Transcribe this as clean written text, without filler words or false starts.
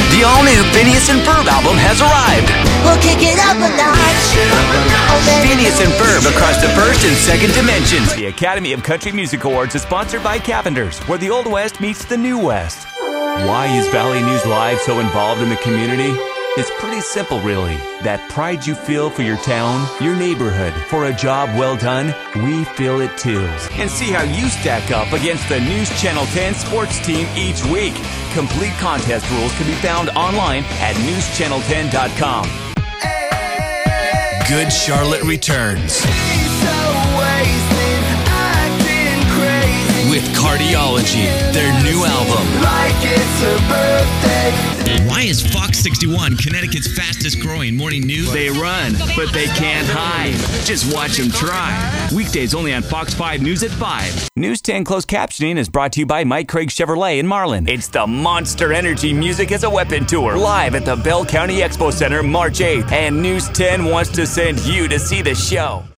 The all-new Phineas and Ferb album has arrived. We'll kick it up a notch. Phineas and Ferb across the first and second dimensions. The Academy of Country Music Awards is sponsored by Cavenders, where the Old West meets the New West. Why is Valley News Live so involved in the community? It's pretty simple, really. That pride you feel for your town, your neighborhood, for a job well done, we feel it too. And see how you stack up against the News Channel 10 sports team each week. Complete contest rules can be found online at newschannel10.com. Good Charlotte returns with Cardiology, their new album. Like it's her birthday. Why is Fox 61 Connecticut's fastest growing morning news? They run, but they can't hide. Just watch them try. Weekdays only on Fox 5 News at 5. News 10 closed captioning is brought to you by Mike Craig Chevrolet in Marlin. It's the Monster Energy Music as a Weapon Tour, live at the Bell County Expo Center March 8th. And News 10 wants to send you to see the show.